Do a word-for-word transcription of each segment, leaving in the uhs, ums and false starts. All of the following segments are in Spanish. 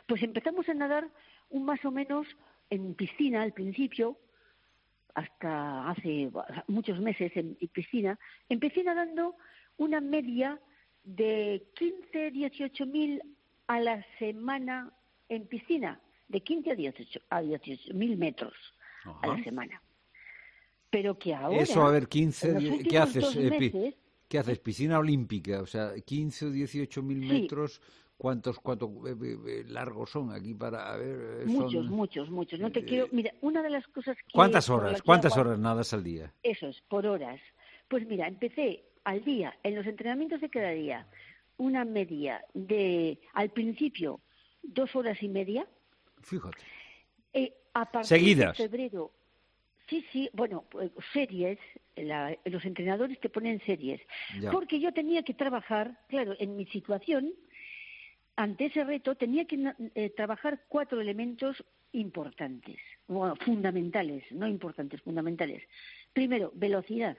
Pues empezamos a nadar un más o menos en piscina al principio, hasta hace muchos meses en, en piscina. Empecé nadando una media de quince, dieciocho mil a la semana en piscina, de quince a dieciocho mil metros Ajá. a la semana. Pero que ahora, eso, a ver, quince, en los últimos ¿qué haces? dos Eh, meses, ¿Qué haces? Piscina olímpica, o sea, quince o dieciocho mil sí, metros, ¿cuántos, cuántos eh, eh, largos son aquí para, a ver, muchos, son... muchos, muchos. No te quiero, Eh, mira, una de las cosas que ¿Cuántas por la horas? que ¿Cuántas hago, horas nadas al día? eso es, por horas. Pues mira, empecé al día, en los entrenamientos de cada día, una media de, al principio, dos horas y media. Fíjate. Eh, a partir de Seguidas. febrero, sí, sí, bueno, pues, series, la, los entrenadores te ponen series, Ya. porque yo tenía que trabajar, claro, en mi situación, ante ese reto, tenía que eh, trabajar cuatro elementos importantes, bueno, fundamentales, no importantes, fundamentales. Primero, velocidad.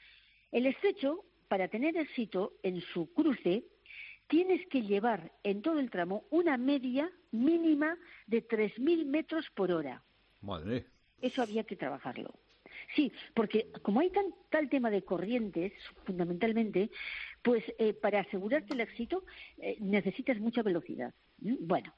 El estrecho, para tener éxito en su cruce, tienes que llevar en todo el tramo una media mínima de tres mil metros por hora. Madre. Eso había que trabajarlo. Sí, porque como hay tan, tal tema de corrientes, fundamentalmente, pues eh, para asegurarte el éxito eh, necesitas mucha velocidad. ¿Mm? Bueno,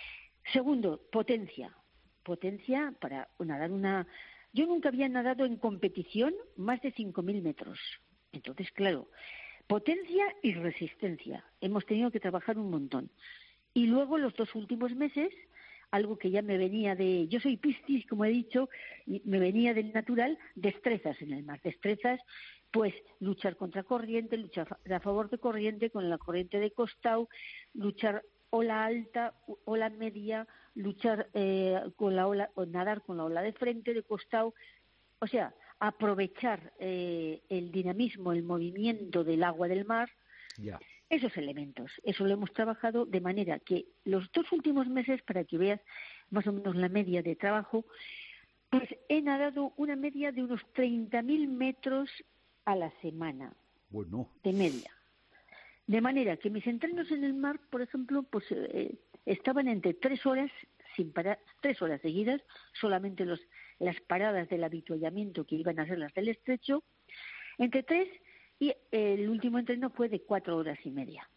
segundo, potencia. Potencia para nadar una... Yo nunca había nadado en competición más de cinco mil metros. Entonces, claro, potencia y resistencia. Hemos tenido que trabajar un montón. Y luego los dos últimos meses, algo que ya me venía de... Yo soy piscis, como he dicho, y me venía del natural, destrezas en el mar. Destrezas, pues luchar contra corriente, luchar a favor de corriente, con la corriente de costado, luchar ola alta, ola media, luchar eh, con la ola, o nadar con la ola de frente, de costado. O sea, aprovechar eh, el dinamismo, el movimiento del agua del mar, Ya. esos elementos. Eso lo hemos trabajado de manera que los dos últimos meses, para que veas más o menos la media de trabajo, pues he nadado una media de unos treinta mil metros a la semana, Bueno. de media. De manera que mis entrenos en el mar, por ejemplo, pues eh, estaban entre tres horas sin parar, tres horas seguidas, solamente los, las paradas del habituallamiento que iban a ser las del estrecho, entre tres, y el último entreno fue de cuatro horas y media.